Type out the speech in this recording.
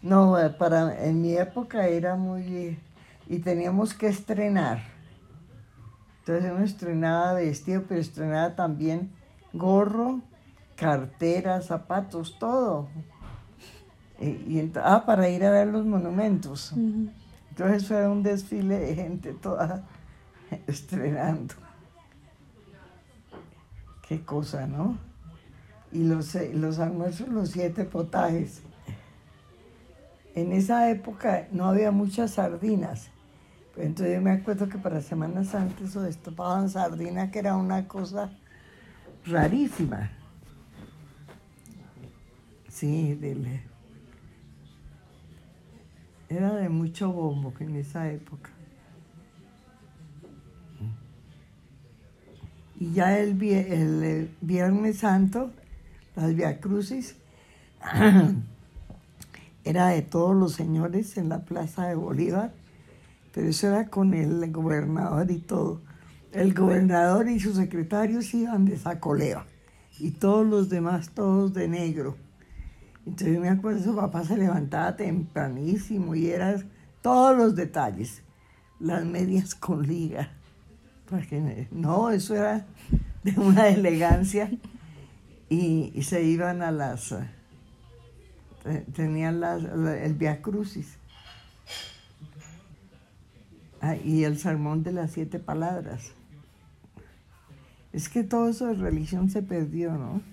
No, en mi época era muy... y teníamos que estrenar. Entonces uno estrenaba vestido, pero estrenaba también gorro, cartera, zapatos, todo. Para ir a ver los monumentos. Ujú. Entonces fue un desfile de gente toda estrenando. Qué cosa, ¿no? Y los almuerzos, los 7 potajes. En esa época no había muchas sardinas. Pero entonces yo me acuerdo que para Semana Santa eso destapaban sardina, que era una cosa rarísima. Sí, era de mucho bombo en esa época. Y ya el Viernes Santo, las Viacrucis, era de todos los señores en la Plaza de Bolívar, pero eso era con el gobernador y todo. El gobernador y sus secretarios iban de sacoleo y todos los demás todos de negro. Entonces yo me acuerdo, su papá se levantaba tempranísimo y eran todos los detalles, las medias con liga. No, eso era de una elegancia y se iban a tenían el Via Crucis y el sermón de las 7 palabras. Es que todo eso de religión se perdió, ¿no?